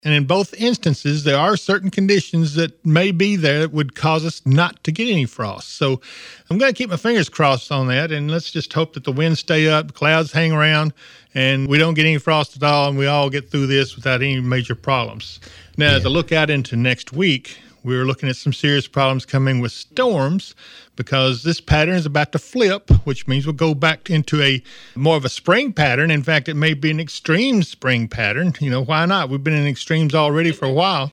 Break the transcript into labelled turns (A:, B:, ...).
A: And in both instances, there are certain conditions that may be there that would cause us not to get any frost. So I'm going to keep my fingers crossed on that, and let's just hope that the winds stay up, clouds hang around, and we don't get any frost at all, and we all get through this without any major problems. Now, as I look out into next week, we're looking at some serious problems coming with storms because this pattern is about to flip, which means we'll go back into a more of a spring pattern. In fact, it may be an extreme spring pattern. Why not? We've been in extremes already for a while.